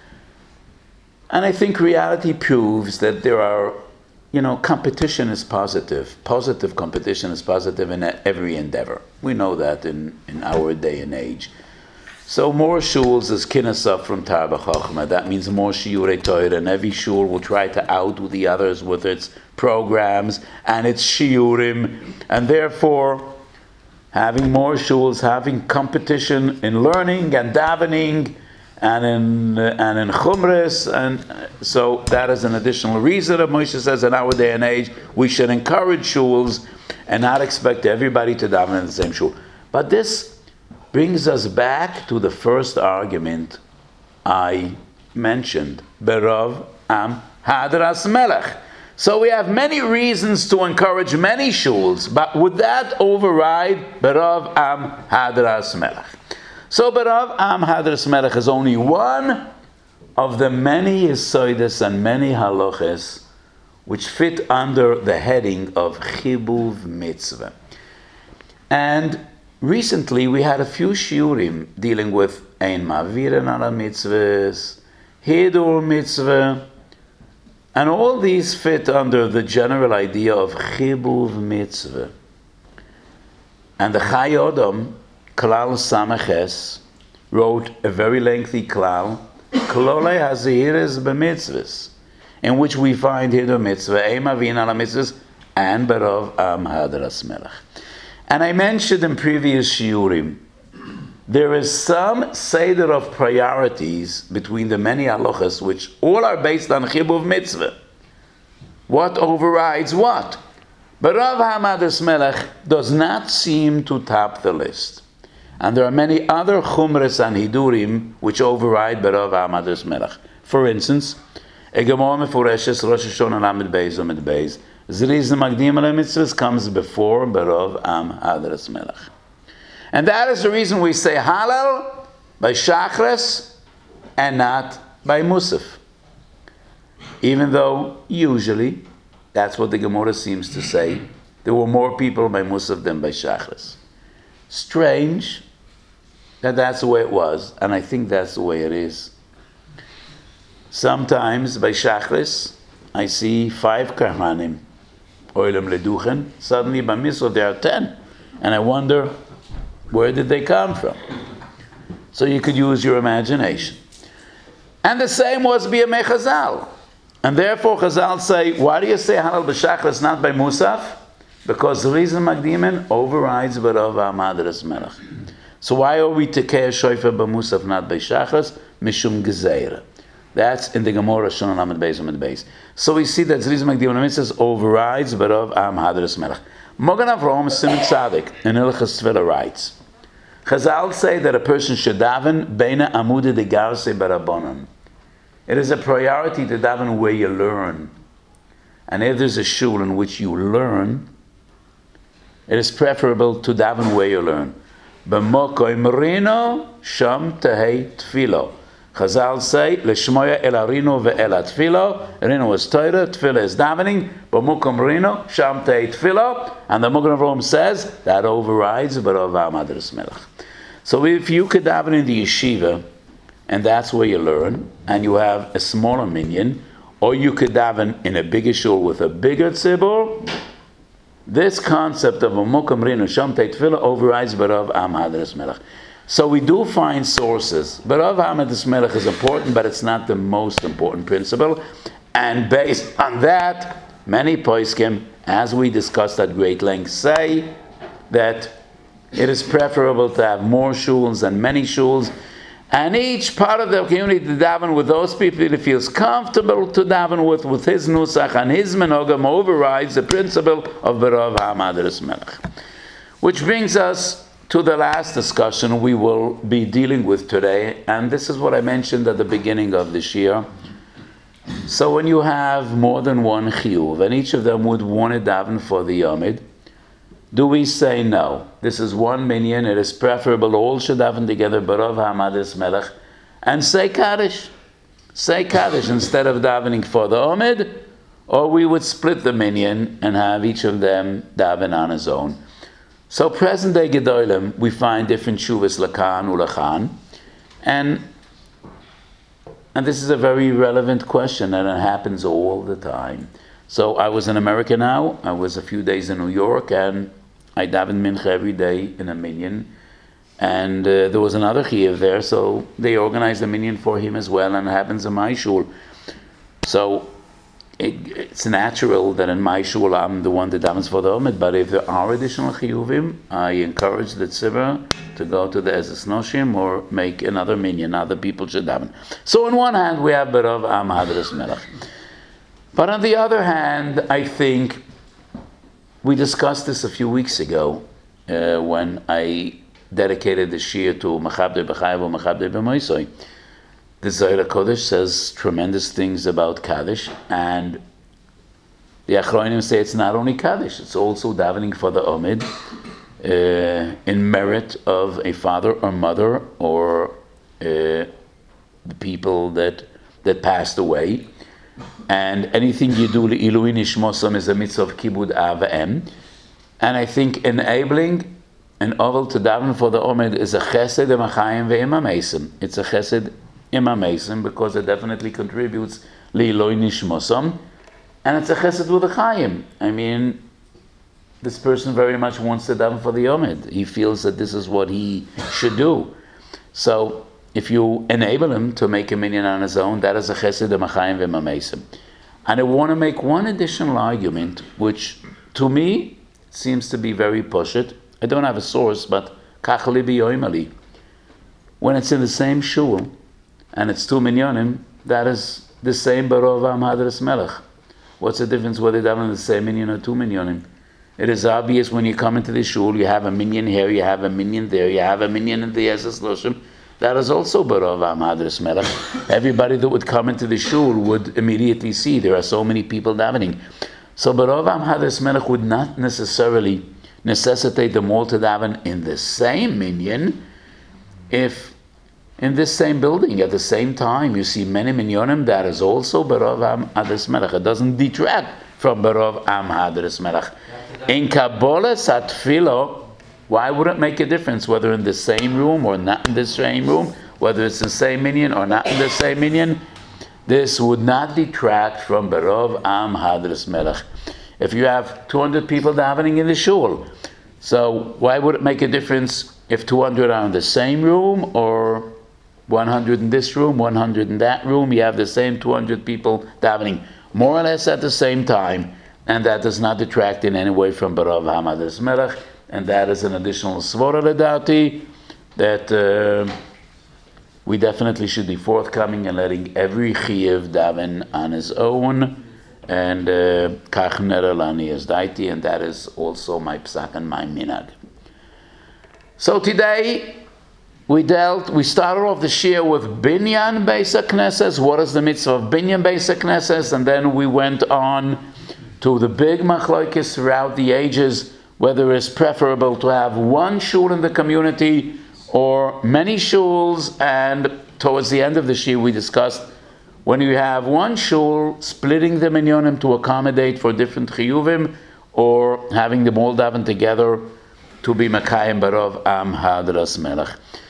And I think reality proves that there are, you know, competition is positive. Positive competition is positive in every endeavor. We know that in, in our day and age. So more shuls is kinasaf from Tarba Chachma. That means more shiurei Torah, and every shul will try to outdo the others with its programs and its shiurim, and therefore having more shuls, having competition in learning and davening and in uh, and in chumras, and uh, so that is an additional reason that Moshe says in our day and age we should encourage shuls and not expect everybody to daven in the same shul. But this brings us back to the first argument I mentioned, Berav Am Hadras Melech. So we have many reasons to encourage many shuls, but would that override Berav Am Hadras Melech? So Berav Am Hadras Melech is only one of the many Yisoides and many Haloches which fit under the heading of Chibuv Mitzvah. And recently we had a few shiurim dealing with Ein Maviren ala Mitzvahs, Hidur Mitzvah, and all these fit under the general idea of Chibuv Mitzvah. And the Chai Odom, Klal Samaches, wrote a very lengthy Klal, Klolei Hazihires B'Mitzvahs, in which we find Hidur Mitzvah, Ein Maviren ala Mitzvahs, and Berav Am Hadras Melech. And I mentioned in previous shiurim, there is some seder of priorities between the many halachas, which all are based on chibuv mitzvah. What overrides what? But Rav Hadras Melech does not seem to top the list. And there are many other chumras and hidurim which override Berav Hadras Melech. For instance, a Gemara Mefureshes Rosh Hashanah Lamed Beis Lamed Beis, Zriz Magdim ala Mitzvahs comes before Berav Am Hadras Melech. And that is the reason we say Halal by Shachres and not by Musaf. Even though usually that's what the Gemara seems to say. There were more people by Musaf than by Shachres. Strange that that's the way it was, and I think that's the way it is. Sometimes by Shachres I see five Karhanim, Oilem Leduchen. Suddenly by Misor there are ten, and I wonder, where did they come from? So you could use your imagination. And the same was B'Yamei Chazal. And therefore Chazal say, why do you say Halal b'Shachris not by Musaf? Because the reason Magdimen overrides Berav Am Hadras Melech. So why are we Tekei Shoifer b'Musaf not by Shachris? Mishum Gezeira. That's in the Gemara Shon Lamed Beis Lamed Beis. So we see that Zriz Magdim Mitzvahs overrides Berav Am Hadras Melech. Mogan Avraham Simon Tzadik in Hilchos Tefillah writes, Chazal say that a person should daven beina amude de garse barabonon. It is a priority to daven where you learn. And if there's a shul in which you learn, it is preferable to daven where you learn. B'mokoi merino sham tehei tfilo. Chazal say, L'shmoya el arino ve'el atfilo. Rino is Torah, tefillah is davening. B'mokom rino sham tehei tfilo. And the Mogan Avraham says, that overrides Berav Am Hadras Melech. So if you could daven in the yeshiva, and that's where you learn, and you have a smaller minyan, or you could daven in a bigger shul with a bigger tzibur, this concept of a mukam rinu sham tei tefillah overrides Berav Am Hadras Melech. So we do find sources. Berav Am Hadras Melech is important, but it's not the most important principle. And based on that, many poskim, as we discussed at great length, say that it is preferable to have more shuls than many shuls, and each part of the community to daven with those people he feels comfortable to daven with, with his nusach and his menogam overrides the principle of Berav Am Hadras Melech. Which brings us to the last discussion we will be dealing with today, and this is what I mentioned at the beginning of this year. So when you have more than one chiyuv, and each of them would want to daven for the yomid, do we say no? This is one minyan, it is preferable all should daven together, Barav Hamadas Melech, and say Kaddish. Say Kaddish instead of davening for the Omid, or we would split the minyan and have each of them daven on his own. So present day Gedolim, we find different shuvas lakan ulachan, and and this is a very relevant question, and it happens all the time. So I was in America now. I was a few days in New York, and I davened mincha every day in a minyan, and uh, there was another chiyuv there, so they organized a minyan for him as well, and it happens in my shul. So it, it's natural that in my shul I'm the one that davens for the Omid, but if there are additional chiyuvim, I encourage the tzibur to go to the Ezes Noshim or make another minyan. Other people should daven. So on one hand, we have Barav Am Hadras Melech. But on the other hand, I think we discussed this a few weeks ago uh, when I dedicated the shir to Machabdei B'Chayav or Machabdei B'Moisoi. The Zohar Kodesh says tremendous things about Kaddish, and the Achronim say it's not only Kaddish, it's also davening for the Omid uh, in merit of a father or mother or uh, the people that that passed away. And anything you do Iluin Ishmosam is a mitzvah of Kibud Av Em. And I think enabling an oval to daven for the Omid is a chesed emachayim ve'imam esim. It's a chesed imam esim because it definitely contributes Iluin Ishmosam. And it's a chesed with a chayim. I mean, this person very much wants to daven for the Omid. He feels that this is what he should do. So if you enable him to make a minyan on his own, that is a chesed emachayim ve'imam esim. And I want to make one additional argument, which to me seems to be very pushit. I don't have a source, but kach libi yoimali. When it's in the same shul and it's two minyanim, that is the same Barav Am Hadras Melech. What's the difference whether they daven the same minyan or two minyanim? It is obvious when you come into the shul, you have a minyan here, you have a minyan there, you have a minyan in the Ezes Noshim. That is also Barav Am Hadras Melech. Everybody that would come into the shul would immediately see there are so many people davening. So Barav Am Hadras Melech would not necessarily necessitate them all to daven in the same minyan. If in this same building at the same time you see many minyanim, that is also Barav Am Hadras Melech. It doesn't detract from Barav Am Hadras Melech. In Kabbalah Satfilo, why would it make a difference whether in the same room or not in the same room, whether it's the same minyan or not in the same minyan? This would not detract from Barav Am Hadras Melech. If you have two hundred people davening in the shul, so why would it make a difference if two hundred are in the same room or one hundred in this room, one hundred in that room? You have the same two hundred people davening more or less at the same time, and that does not detract in any way from Barav Am Hadras Melech. And that is an additional svara ledati that uh, we definitely should be forthcoming and letting every chiyuv daven on his own, and kach nerelani is daiti, and that is also my psak and my minag. So today we dealt, we started off the shir with binyan beis hakneses. What is the mitzvah of binyan beis hakneses? And then we went on to the big machlokes throughout the ages, whether it's preferable to have one shul in the community or many shuls. And towards the end of the shir we discussed when you have one shul, splitting the minyanim to accommodate for different chiyuvim, or having them all daven together to be Makayim Barav Am Hadras Melech.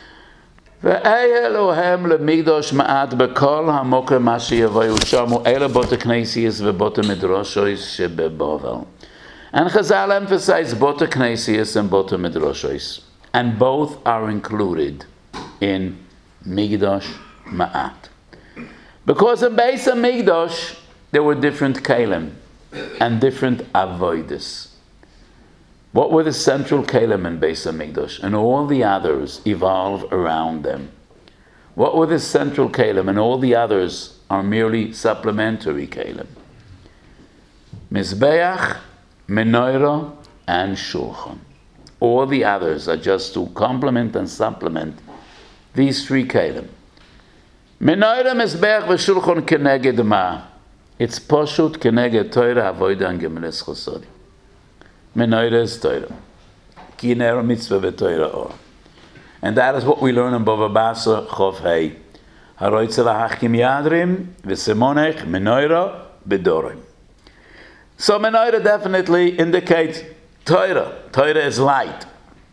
Ve'eh Elohem lemigdosh ma'at bekol hamoker mashi yavayu shamu ele bote knesiyas ve'bote midroshois shebeBovel. And Chazal emphasized bote knesiyas and bote midroshois, and both are included in migdosh ma'at. Because in Beis HaMikdash there were different kelim and different avodas. What were the central kelim in Beis HaMikdash? And all the others evolve around them. What were the central kelim? And all the others are merely supplementary kelim. Mizbeach, menorah, and shulchan. All the others are just to complement and supplement these three kelim. Menorah, mizbeach, v'shulchan keneged ma. It's poshut keneged Torah, avodah, and gemilas chosodim. Menorah is Torah. Ki ner mitzvah v'Torah or. And that is what we learn in Bava Basra Chov Hei. Haroitze lahachkim yadrim v'semonech menorah bedorim. So menorah definitely indicates Torah. Torah is light.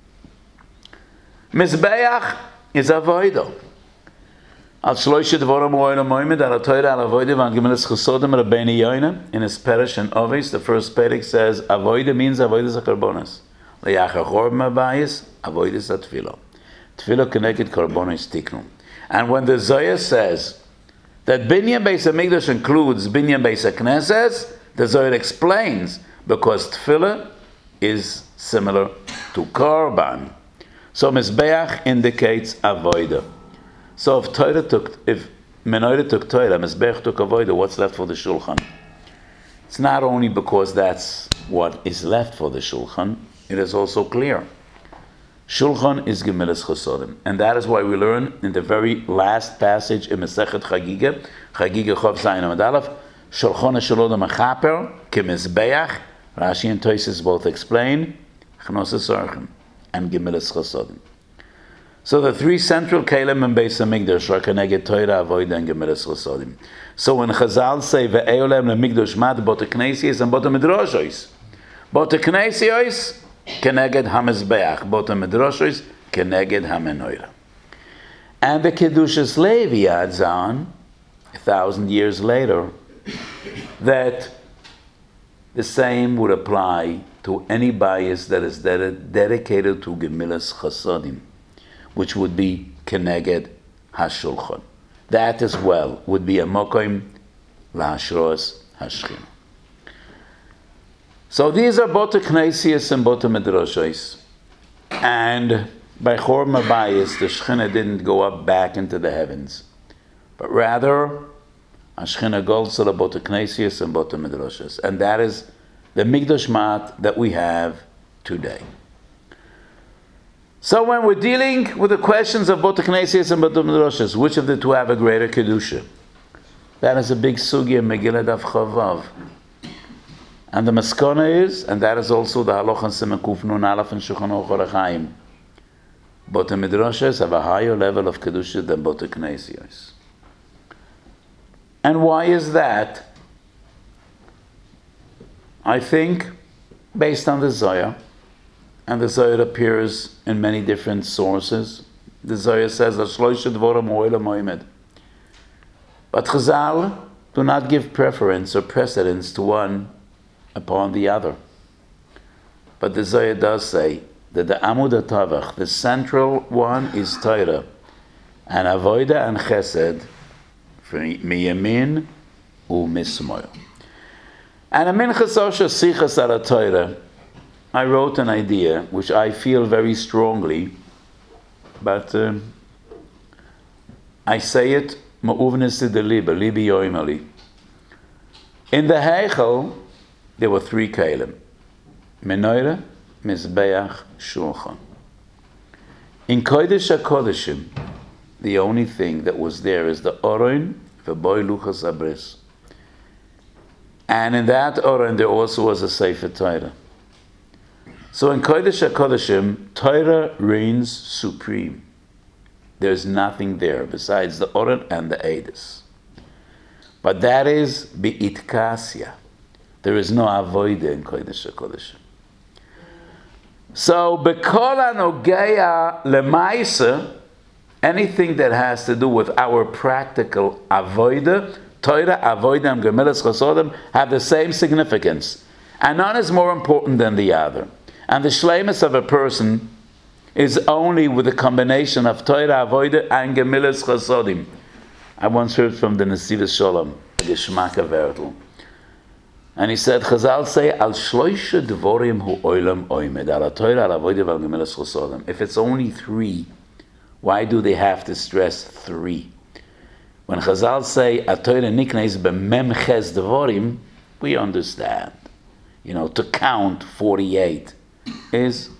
Mizbeach is avodah. Al shloishe dvorim oilam moimed al Torah al avodah van gemilas chosodim Rabbeinu Yoina in his Perish and Ovis. The first Perek says avodah means avodah zakarbonas. Le'achar chorban abayis avodah zatfilo. Tefillah connected karbonos tiknu. And when the Zohar says that Binyan Beis HaMikdash includes Binyan Beis HaKnesses, the Zohar explains because Tefillah is similar to Karban. So Mizbeach indicates Avodah. So if Torah took, if Menorah took Torah, Mizbeach took Avodah, what's left for the Shulchan? It's not only because that's what is left for the Shulchan, it is also clear. Shulchan is Gemilas Chosodim. And that is why we learn in the very last passage in Masechet Chagiga, Chagiga Chov Zayin Amud Aleph, Shulchan HaShalom HaChaper, K'Mizbeach, Rashi and Tosfos both explain, Chnos HaSorchim, and Gemilas Chosodim. So the three central Kelim and Beis HaMikdash are Keneged Torah, Avodah, and Gemilas Chosodim. So when Chazal say, Ve'eolem le'mikdash mat bota knesios and bota midrashos, bota knesios, Keneged HaMizbeach, bota midrashos, Keneged HaMenorah. And the Kedushas Levi adds on, a thousand years later, that the same would apply to any bias that is ded- dedicated to Gemilas Chosodim, which would be Keneged HaShulchan. That as well would be a Mokoim LaHashros HaShechina. So these are Bota Knesios and Bota Midrashos. And by Chorma Bayis, the Shechina didn't go up back into the heavens, but rather, Shechina goes to the Bota Knesios and Bota Midrashos. And that is the Mikdash Mat that we have today. So when we're dealing with the questions of Bota Knesios and Bota Midrashos, which of the two have a greater Kedusha? That is a big sugya in Megillah Daf Chavav. And the maskana is, and that is also the Halacha Siman Kuf Nun Aleph and Shulchan Aruch Orach Chaim, Bota Midrashos have a higher level of Kedusha than Bota Knesios. And why is that? I think, based on the Zohar, and the Zohar appears in many different sources. The Zohar says, Shloishe dvorim oilam moimed. But Chazal do not give preference or precedence to one upon the other. But the Zohar does say that the Amud HaTavach, the central one, is Torah, and Avodah and Chesed, miyamin u'mismoil. And in Minchas Osher Sichas Al Torah, I wrote an idea which I feel very strongly, but um, I say it ma'uvnes de liba, libi yoimali. In the Heichel, there were three kelim: Menorah, Mizbeach, Shulchan. In Kodesh HaKodeshim, the only thing that was there is the Oron, v'boi luchas abris. And in that Oron, there also was a Sefer Torah. So in Kodesh HaKodeshim, Torah reigns supreme. There's nothing there besides the Oron and the Eidos. But that is Be'itkasya. There is no Avodah in Kodesh HaKodeshim. So, B'kol HaNogeya L'maisa, anything that has to do with our practical Avodah, Torah, Avodah, and Gemilas Chosodim have the same significance. And none is more important than the other. And the shleimus of a person is only with a combination of Torah, Avodah, and Gemilas Chosodim. I once heard from the Nesivos Shalom, the Geschmack Vertel. And he said, Chazal say, Al shloishe dvorim hu oilam oimed, al Torah, al Avodah, al Gemilas Chosodim. If it's only three, why do they have to stress three? When Chazal say, a Torah nikneis b'mem ches dvorim, we understand. You know, to count forty-eight is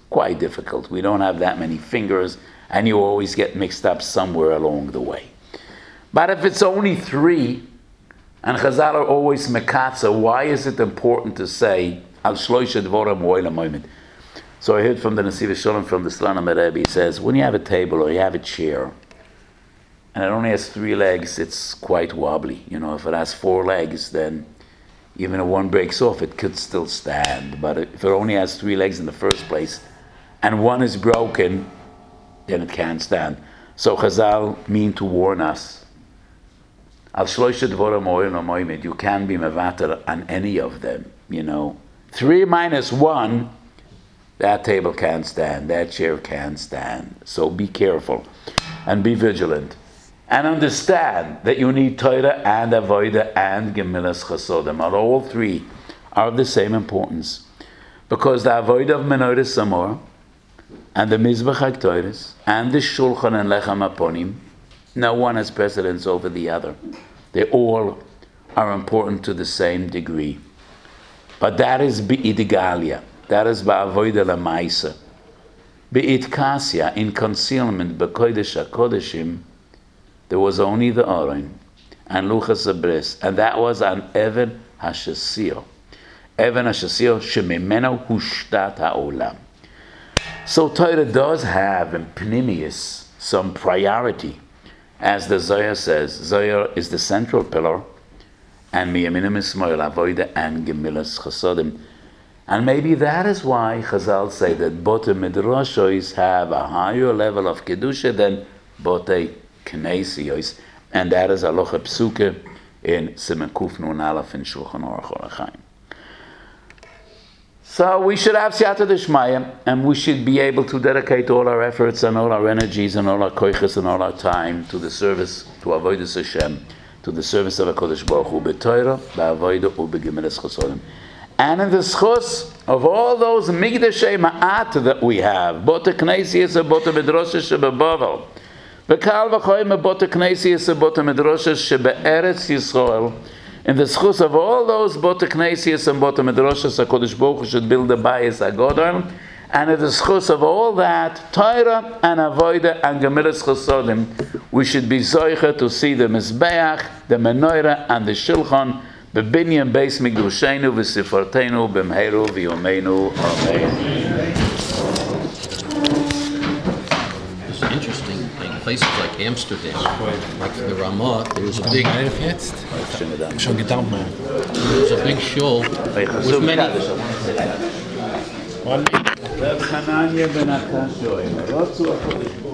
quite difficult. We don't have that many fingers, and you always get mixed up somewhere along the way. But if it's only three, and Chazal are always mekatza, why is it important to say al shloisha dvorim oila moimed? So I heard from the Nesiv Shalom, from the Slana Rebbe, he says, when you have a table or you have a chair, and it only has three legs, it's quite wobbly. You know, if it has four legs, then even if one breaks off, it could still stand. But if it only has three legs in the first place, and one is broken, then it can't stand. So Chazal mean to warn us. Al shloisha dvorim oila moimed, you can be mevater on any of them, you know. Three minus one, that table can't stand, that chair can't stand. So be careful and be vigilant. And understand that you need Torah and Avodah and Gemilas Chasodim. All three are of the same importance. Because the Avodah of Menorah Samor and the Mizbech HaKtoros and the Shulchan and Lechem Aponim, no one has precedence over the other. They all are important to the same degree. But that is Be'idgalia. That is Ba'avodah Lamaisa. Be'idkasya, in concealment, Be'kodesh HaKodeshim, there was only the Aron and Luchas Abris, and that was on Even HaShasio. Even HaShasio, Shemimeno Hushtat HaOlam. So Torah does have in Pnimius some priority. As the Zohar says, Zohar is the central pillar, and Miyaminim Ismail, Avodah, and Gemilas Chasodim. And maybe that is why Chazal say that Bote Midrashois have a higher level of Kedusha than Bote Knesiyos, and that is Aloha Psuke in Siman Kuf Nun Aleph in Shulchan Aruch Orachaim. So we should have Siyata D'Shmaya, and we should be able to dedicate all our efforts and all our energies and all our koiches and all our time to the service, to Avodas Hashem, to the service of HaKadosh Baruch Hu, B'Torah, B'Avodah, U'B'Gemilas Chasodim. And in the schus of all those Migdashei Ma'at that we have, Bote Knesiyos and Bote Midrashos Shebebavel, V'Kal V'Choyim Bote Knesiyos and Bote Midrashos Shebe'eretz Yisrael, in the schus of all those Bote Knesiyos and Bote Midrashos, HaKadosh Baruch Hu should build the Bayis HaGodol, and in the schus of all that, Torah and Avodah and Gemilas Chasodim, we should be zoicha to see the Mizbeach, the Menorah, and the Shulchan, B'Binyan Beis Migdashenu V'Sifartenu B'Mheru V'Yomeinu Amen. It's an interesting thing. Places like Amsterdam, like the Ramah, there's a big. Schon gedacht, man. There's a big shul with many. Reb Chananya ben Akashoi,